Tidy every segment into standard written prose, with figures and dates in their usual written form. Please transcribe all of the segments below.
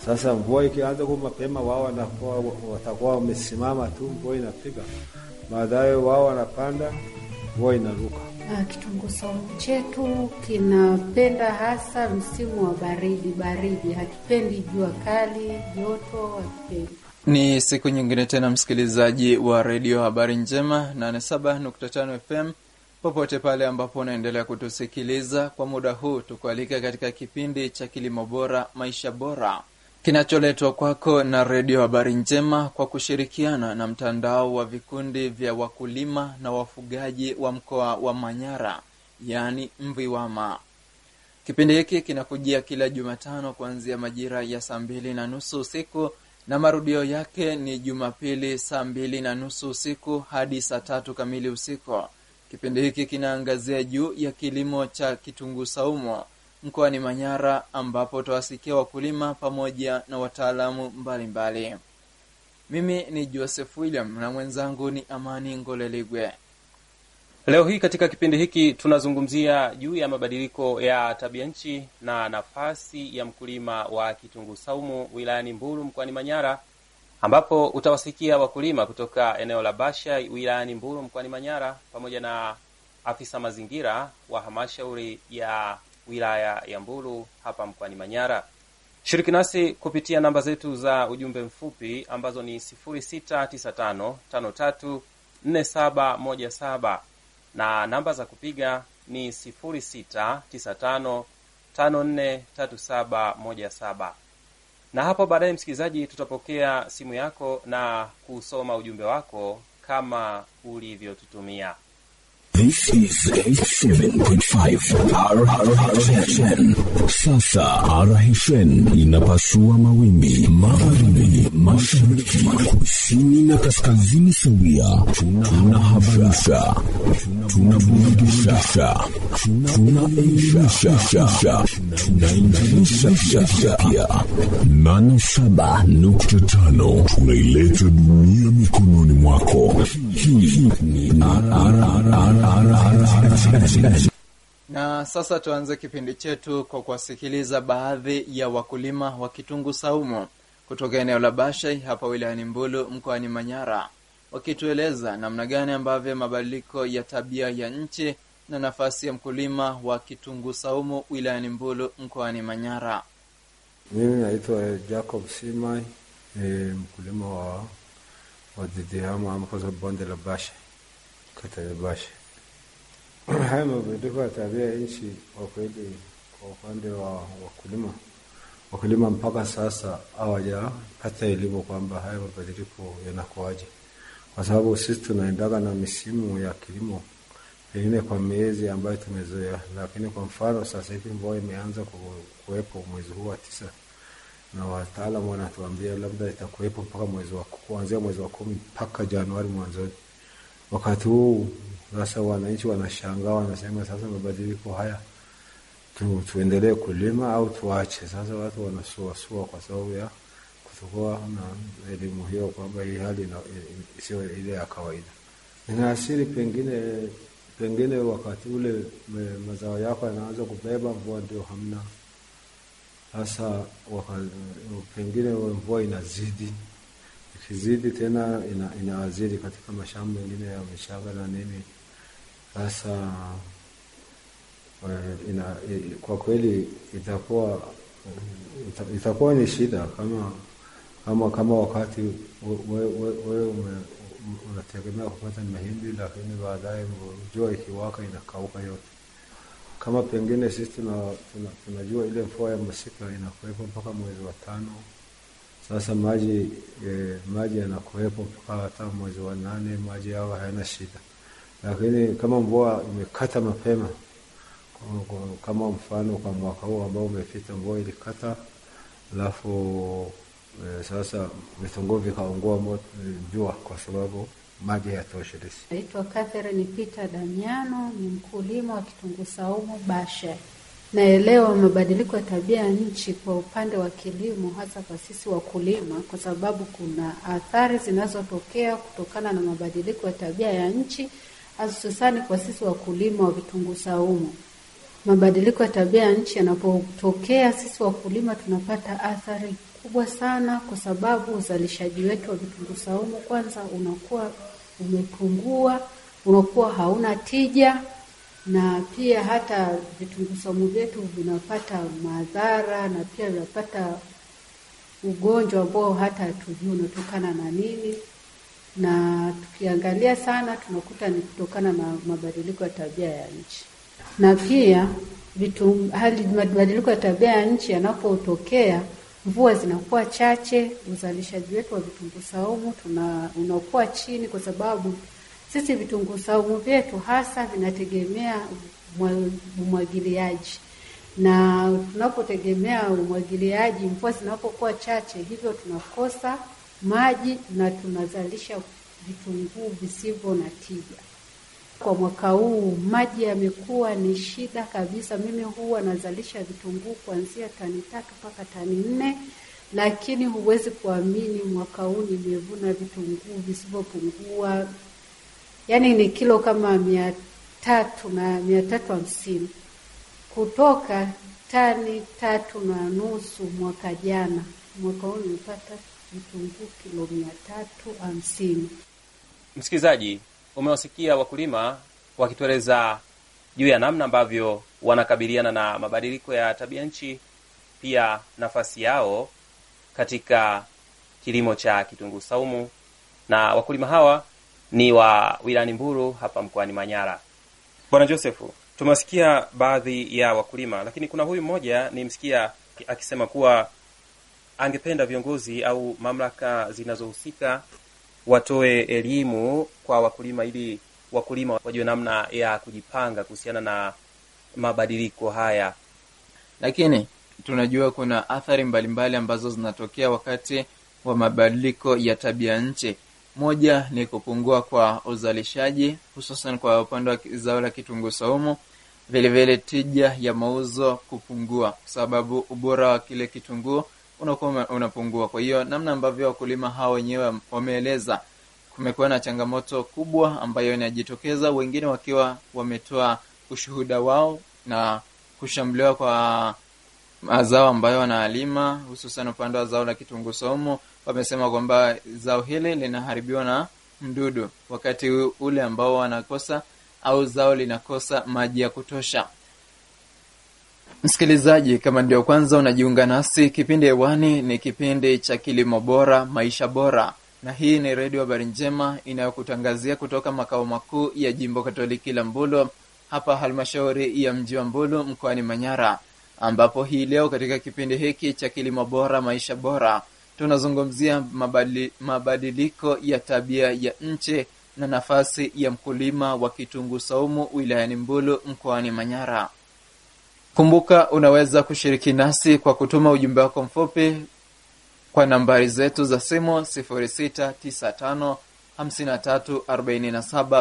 Sasa mvua ikianza kwa mapema, wao watakuwa wamesimama tu, mvua inapiga. Baadaye wao wanapanda, mvua inaruka. Kitunguu saumu chetu kinapenda hasa msimu wa baridi, hakipendi jua kali, joto hakipendi. Ni siku nyingine tena, msikilizaji wa Radio Habari Njema 87.5 FM, popote pale ambapo unaendelea kutusikiliza kwa muda huu, tukualika katika kipindi cha Kilimo Bora Maisha Bora, kinacholetwa kwako na Radio Habari Njema kwa kushirikiana na mtandao wa vikundi vya wakulima na wafugaji wa mkoa wa Manyara, yani MVIWAMA. Kipindi hiki kinakujia kila Jumatano kuanzia majira ya 2:30 usiku, na marudio yake ni Jumapili 2:30 usiku hadi 3 kamili usiku. Kipindi hiki kinaangazia juu ya kilimo cha kitunguu saumu mkoani Manyara, ambapo tutawasikia wakulima pamoja na wataalamu mbalimbali. Mimi ni Joseph William na mwenzangu ni Amani Ngoleligwe. Leo hii katika kipindi hiki tunazungumzia juu ya mabadiliko ya tabia nchi na nafasi ya mkulima wa kitunguu saumu wilayani Mbulu mkoani Manyara, ambapo utawasikia wakulima kutoka eneo la Basha wilayani Mbulu mkoani Manyara pamoja na afisa mazingira wa halmashauri ya wilaya ya Mbulu hapa mkoani Manyara. Shiriki nasi kupitia namba zetu za ujumbe mfupi ambazo ni 0695534717 na namba za kupiga ni 0695543717. Na hapo baadaye, msikilizaji, tutapokea simu yako na kusoma ujumbe wako kama ulivyotutumia. This is 87.5 Sasa RHN inapasua mawimbi magharibi, mashariki, kusini na kaskazini sawia. Tunahabarisha, tunaburudisha, tunaelimisha, tunaingilisha pia. 87.5 tunaileta dunia mikononi mwako. Hii ni Na sasa tuanze kipindi chetu kwa kuwasikiliza baadhi ya wakulima wa kitunguu saumu kutoka eneo la Basha hapa wilayani Mbulu mkoani Manyara, wakitueleza namna gani ambavyo mabadiliko ya tabia ya nchi na nafasi ya mkulima wa kitunguu saumu wilayani Mbulu mkoani Manyara. Mimi naitwa Jacob Simai, mkulima wa Didihama ambapo bonde la Basha, kata ya Basha. Haya mabadiliko ya tabia ya nchi kwa kweli, kwa upande wa wakulima mpaka sasa hawajapata elimu kwamba haya mabadiliko yanakuaje, kwa sababu sisi tunaendaga na misimu ya kilimo pengine kwa miezi ambayo tumezoea. Lakini kwa mfano sasa hivi mvua imeanza kuwepo mwezi huu wa 9, na wataalamu wanatuambia labda itakuwepo mpaka kuanzia mwezi wa 10 mpaka Januari mwanzoni. Wakati huu sasa wananchi wanashangaa, wanasema sasa mabadiliko haya tuendelee kulima au tuache? Sasa watu wanasuasua kwa sababu ya kutokuwa na elimu hiyo kwamba hii hali sio ile ya kawaida. Inaasiri pengine wakati ule mazao yako yanaanza kubeba, mvua ndio hamna. Sasa pengine mvua inazidi, ikizidi tena inawazidi katika mashamba mengine ya mishanga na nini. Sasa kwa kweli itakuwa ni shida kama wakati wewe unategemea kupata mahindi, lakini baadaye jua ikiwaka inakauka yote. Kama pengine sisi tunajua ile mvua ya masika inakuwepo mpaka mwezi wa 5. Sasa maji yanakuwepo mpaka hata mwezi wa 8, maji yao hayana shida. Lakini kama mvua imekata mapema, kama mfano kwa mwaka huu ambao umepita, mvua ilikata, alafu sasa vitunguu vikaungua jua kwa sababu maji hayatoshelezi. Naitwa Catherine Peter Damiano, ni mkulima wa kitunguu saumu Basha. Naelewa mabadiliko ya tabia ya nchi kwa upande wa kilimo, hasa kwa sisi wakulima, kwa sababu kuna athari zinazotokea kutokana na mabadiliko ya tabia ya nchi, hususani kwa sisi wakulima wa vitunguu saumu. Mabadiliko ya tabia ya nchi yanapotokea, sisi wakulima tunapata athari kubwa sana, kwa sababu uzalishaji wetu wa vitunguu saumu kwanza unakuwa umepungua, unakuwa hauna tija, na pia hata vitunguu saumu vyetu vinapata madhara na pia vinapata ugonjwa ambao hata hatujui unatokana na nini. Na tukiangalia sana tunakuta ni kutokana na mabadiliko ya tabia ya nchi. Na pia mabadiliko ya tabia ya nchi yanapotokea, mvua zinakuwa chache, uzalishaji wetu wa vitunguu saumu unakuwa chini, kwa sababu sisi vitunguu saumu vyetu hasa vinategemea umwagiliaji. Na tunapotegemea umwagiliaji, mvua zinapokuwa chache, hivyo tunakosa maji na tunazalisha vitunguu visivyo na tija. Kwa mwaka huu maji yamekuwa ni shida kabisa. Mimi huwa nazalisha vitunguu kuanzia tani 3 mpaka tani 4, lakini huwezi kuamini mwaka huu nimevuna vitunguu visivyopungua, yani ni kilo kama 300 na 350 kutoka tani 3.5 mwaka jana. Mwaka huu nimepata vitunguu kilo 350. Msikilizaji, umewasikia wakulima wakitueleza juu ya namna ambavyo wanakabiliana na mabadiliko ya tabia nchi, pia nafasi yao katika kilimo cha kitunguu saumu. Na wakulima hawa ni wa wilayani Mbulu hapa mkoani Manyara. Bwana Josefu, tumewasikia baadhi ya wakulima, lakini kuna huyu mmoja nimsikia akisema kuwa angependa viongozi au mamlaka zinazohusika watoe elimu kwa wakulima ili wakulima wajue namna ya kujipanga kuhusiana na mabadiliko haya. Lakini tunajua kuna athari mbalimbali ambazo zinatokea wakati wa mabadiliko ya tabia nchi. Moja ni kupungua kwa uzalishaji, hususan kwa upande wa zao la kitunguu saumu. Vile vile tija ya mauzo kupungua, kwa sababu ubora wa kile kitunguu unakuwa unapungua. Kwa hiyo namna ambavyo wakulima hao wenyewe wameeleza, kumekuwa na changamoto kubwa ambayo inajitokeza, wengine wakiwa wametoa ushuhuda wao na kushambuliwa kwa mazao ambayo wanalima, hususan upande wa zao la kitunguu saumu. Wamesema kwamba zao hili linaharibiwa na mdudu wakati ule ambao wanakosa au zao linakosa maji ya kutosha. Msikilizaji, kama ndio kwanza unajiunga nasi, kipindi hewani ni kipindi cha Kilimo Bora Maisha Bora, na hii ni Radio Habari Njema inayokutangazia kutoka makao makuu ya Jimbo Katoliki la Mbulu, hapa halmashauri ya mji wa Mbulu mkoani Manyara, ambapo hii leo katika kipindi hiki cha Kilimo Bora Maisha Bora tunazungumzia mabadiliko ya tabia ya nchi na nafasi ya mkulima wa kitunguu saumu wilayani Mbulu mkoani Manyara. Kumbuka unaweza kushiriki nasi kwa kutuma ujumbe wako mfupi kwa nambari zetu za simu 0695 53 47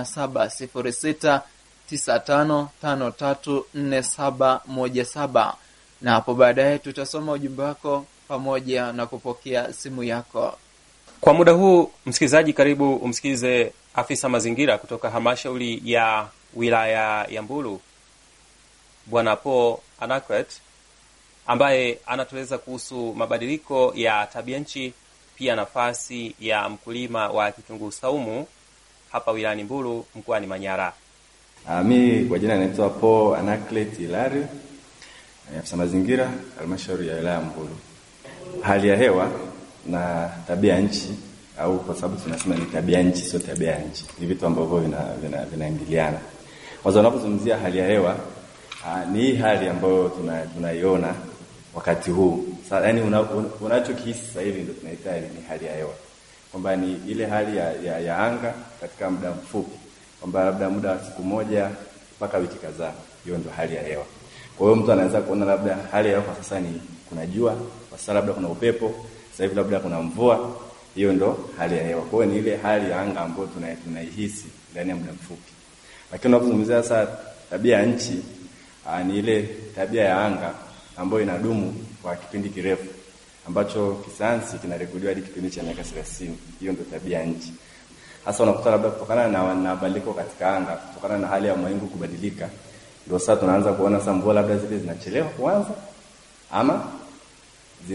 17 0695 53 47 17, na hapo baadaye tutasoma ujumbe wako pamoja na kupokea simu yako. Kwa muda huu, msikilizaji, karibu umsikize afisa mazingira kutoka halmashauri ya wilaya ya Mbulu, Bwana Paul Anaclet, ambaye anatueleza kuhusu mabadiliko ya tabia nchi, pia nafasi ya mkulima wa kitunguu saumu hapa wilayani Mbulu mkoani Manyara. Mimi kwa jina naitwa Paul Anaclet Hilary, afisa mazingira halmashauri ya wilaya ya Mbulu. Hali ya hewa na tabia nchi, au kwa sababu tunasema ni tabia nchi sio tabia nchi, ni vitu ambavyo vinaingiliana. Kwanza unapozungumzia hali ya hewa, ni hii hali ambayo tunaiona wakati huu. Sasa yani unachokihisi sasa hivi ndio tunaita ni hali ya hewa. Kwamba ni ile hali ya anga katika muda mfupi. Kwamba labda muda wa siku moja mpaka wiki kadhaa, hiyo ndio hali ya hewa. Kwa hiyo mtu anaweza kuona labda hali ya hewa kwa sasa ni kuna jua, kwa sasa labda kuna upepo, sasa hivi labda kuna mvua, hiyo ndio hali ya hewa. Kwa hiyo ni ile hali ya anga ambayo tunaihisi ndani ya muda mfupi. Lakini unapozungumzia sasa tabia ya nchi, ni ile tabia ya anga ambayo inadumu kwa kipindi kirefu, ambacho kisayansi kinarekodiwa hadi kipindi cha miaka 30. Hiyo ndio tabia ya nchi. Hasa unakuta labda kutokana na mabadiliko katika anga, kutokana na hali ya mawingu kubadilika, ndio sasa tunaanza kuona sasa mvua labda zile zinachelewa kuanza ama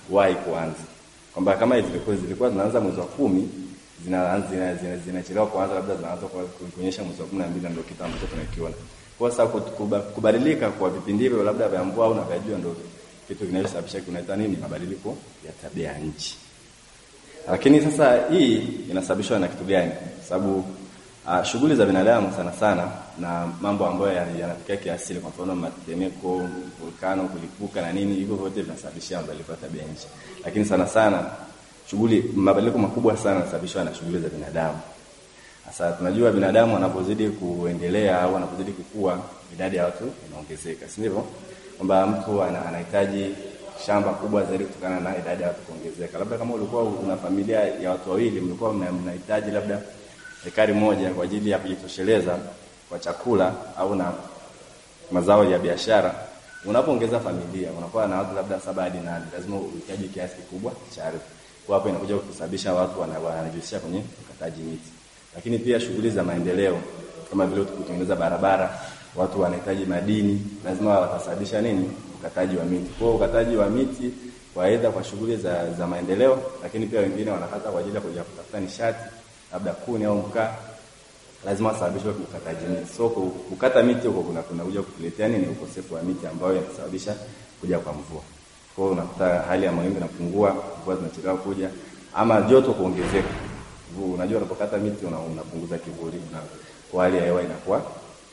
zinawahi kuanza. Kwamba kama zilikuwa zinaanza mwezi wa 10 zinachelewa kuanza, labda zinaanza kuonyesha mwezi wa 12 ndio kitu ambacho tunakiona. Kwa sababu kubadilika kwa vipindi hivyo labda vya mvua au na vya jua ndio kitu kinachosababisha kunaita nini, mabadiliko ya tabia ya nchi. Lakini sasa hii inasababishwa na kitu gani? Sababu shughuli za binadamu sana sana na mambo ambayo yanatokea kiasili, kwa mfano matetemeko, volkano, kulipuka na nini, hivyo vyote vinasababisha mabadiliko ya tabia nchi. Lakini sana sana mabadiliko makubwa sana yanasababishwa na shughuli za binadamu. Sasa tunajua binadamu wanapozidi kuendelea au wanapozidi kukua, idadi ya watu inaongezeka, si ndivyo? Kwamba mtu anahitaji shamba kubwa zaidi kutokana na idadi ya watu kuongezeka. Labda kama ulikuwa una familia ya watu wawili, mlikuwa mnahitaji labda ekari moja kwa ajili ya kujitosheleza kwa chakula au na mazao ya biashara. Unapoongeza familia, unakuwa na watu labda 7 hadi 8, lazima uhitaji kiasi kikubwa cha ardhi. Kwa hapo inakuja kusababisha watu wanajihusisha kwenye ukataji miti. Lakini pia shughuli za maendeleo kama vile kutengeneza barabara, watu wanahitaji madini, lazima watasababisha nini, ukataji wa miti. Kwa ukataji wa miti kwa aidha kwa shughuli za maendeleo, lakini pia wengine wanakata kwa ajili ya kuja kutafuta nishati, labda kuni au mkaa, lazima wasababishwe ukataji miti. So kukata miti huko kunakuja kutuletea nini, ukosefu wa miti ambayo yanasababisha kuja kwa mvua. Kwa hiyo unakuta hali ya mawingu inapungua, mvua zinachelewa kuja, ama joto kuongezeka. Unajua unapokata miti unapunguza kivuli, na kwa hali ya hewa inakuwa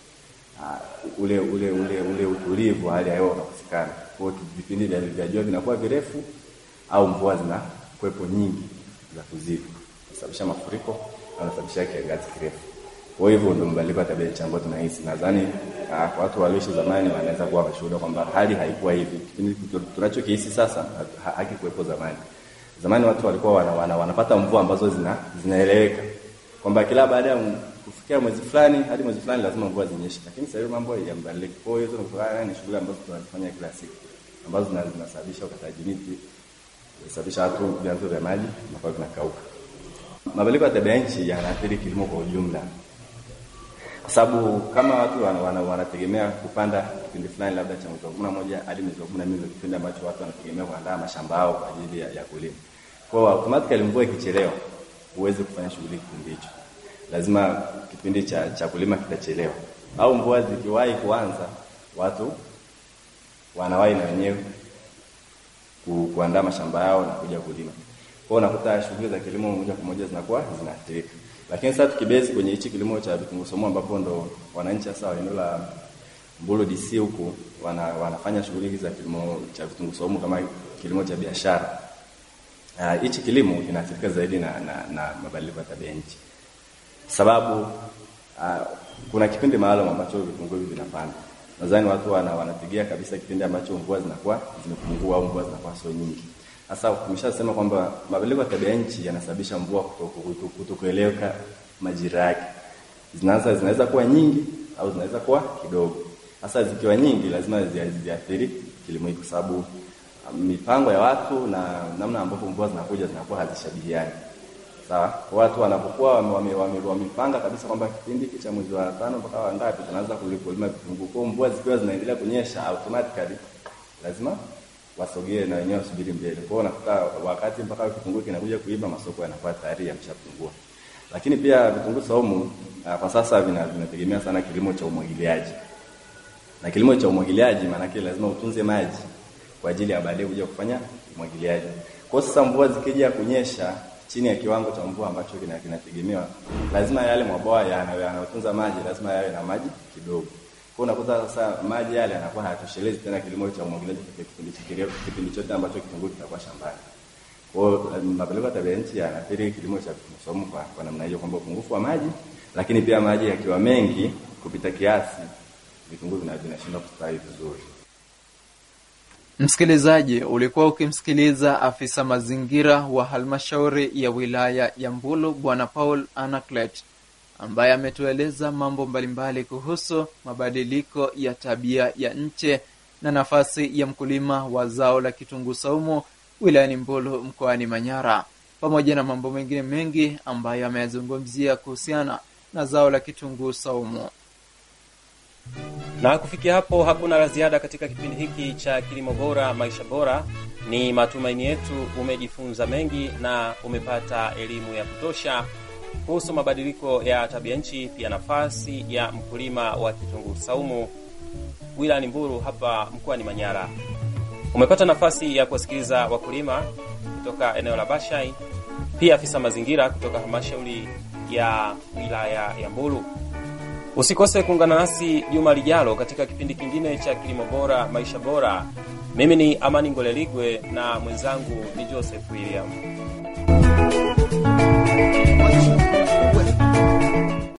ule utulivu wa hali ya hewa unakosekana. Kwa hiyo vipindi vya jua vinakuwa virefu au mvua zinakuwepo nyingi za kuzidi, kusababisha mafuriko au kusababisha kiangazi kirefu. Kwa hivyo ndio mabadiliko ya tabia nchi ambayo tunahisi. Nadhani kwa watu walioishi zamani wanaweza kuwa washuhuda kwamba hali haikuwa hivi. Kipindi tunachokihisi sasa hakikuwepo zamani. Zamani watu walikuwa wanapata mvua ambazo zinaeleweka. Kwamba kila baada ya kufikia mwezi fulani hadi mwezi fulani lazima mvua zinyeshe. Lakini sasa hivi mambo yamebadilika. Kwa hiyo hizo ni shughuli ambazo tunazifanya kila siku, ambazo zinasababisha ukataji miti, zinasababisha watu vyanzo vya maji na vinakauka. Mabadiliko ya tabia nchi yanaathiri kilimo kwa ujumla. Kwa sababu kama watu wanategemea kupanda kipindi fulani labda cha mwezi wa 11 hadi mwezi wa 12 ndio kipindi ambacho watu wanategemea kuandaa mashamba yao kwa ajili ya kulima. Kwa hiyo automatically mvua ikichelewa huwezi kufanya shughuli kipindi hicho. Lazima kipindi cha kulima kitachelewa. Au mvua zikiwahi kuanza, watu wanawahi na wenyewe kuandaa mashamba yao na kuja kulima. Kwa hiyo unakuta shughuli za kilimo moja kwa moja zinakuwa zinaathirika. Lakini sasa tukibezi kwenye hichi kilimo cha vitunguu saumu ambapo ndo wananchi sasa eneo la Mbulu DC huku wanafanya shughuli za kilimo cha vitunguu saumu kama kilimo cha biashara. Hichi kilimo kinaathirika zaidi na mabadiliko ya tabia nchi. Sababu kuna kipindi maalum ambacho vitunguu vinapanda. Nadhani watu wanapigia kabisa kipindi ambacho mvua zinakuwa zimepungua au mvua zinakuwa sio nyingi. Sasa tumeshasema kwamba mabadiliko ya tabia nchi yanasababisha mvua kutokueleweka majira yake. Zinaweza kuwa nyingi au zinaweza kuwa kidogo. Sasa zikiwa nyingi lazima ziathiri kilimo hiki, kwa sababu mipango ya watu na namna ambavyo mvua zinakuwa hazishabihiani. Sawa? Watu wanapokuwa wamepanga kabisa kwamba kipindi cha mwezi wa 5 mpaka wa ngapi tunaanza kulima vitunguu. Kwa mvua zikiwa zinaendelea kunyesha, automatically lazima wasogee na wenyewe wasubiri mbele. Kwa hiyo unakuta wakati mpaka kitunguu kinakuja kuiva, masoko yanakuwa tayari yameshapungua. Lakini pia vitunguu saumu kwa sasa vinategemea sana kilimo cha umwagiliaji. Na kilimo cha umwagiliaji maana yake lazima utunze maji kwa ajili ya baadaye kuja kufanya umwagiliaji. Kwa sasa mvua zikija kunyesha chini ya kiwango cha mvua ambacho kinategemewa, lazima yale mabwawa yanayotunza maji lazima yawe na maji kidogo. Kwa unakuta sasa maji yale yanakuwa hayatoshelezi tena kilimo cha umwagiliaji kwa kipindi chote ambacho kitunguu kitakuwa shambani. Kwa hiyo mabadiliko ya tabia nchi yanaathiri kilimo cha vitunguu saumu kwa namna hiyo, kwamba upungufu wa maji, lakini pia maji yakiwa mengi kupita kiasi, vitunguu vinashindwa kustawi vizuri. Msikilizaji, ulikuwa ukimsikiliza afisa mazingira wa halmashauri ya wilaya ya Mbulu Bwana Paul Anaclet, ambaye ametueleza mambo mbalimbali kuhusu mabadiliko ya tabia ya nchi na nafasi ya mkulima wa zao la kitunguu saumu wilayani Mbulu mkoani Manyara, pamoja na mambo mengine mengi ambayo ameyazungumzia kuhusiana na zao la kitunguu saumu. Na kufikia hapo hakuna la ziada katika kipindi hiki cha Kilimo Bora Maisha Bora. Ni matumaini yetu umejifunza mengi na umepata elimu ya kutosha kuhusu mabadiliko ya tabia nchi, pia nafasi ya mkulima wa kitunguu saumu wilayani Mbulu hapa mkoani Manyara. Umepata nafasi ya kuwasikiliza wakulima kutoka eneo la Bashai, pia afisa mazingira kutoka halmashauri ya wilaya ya Mbulu. Usikose kuungana nasi juma lijalo katika kipindi kingine cha Kilimo Bora Maisha Bora. Mimi ni Amani Ngoleligwe na mwenzangu ni Joseph William.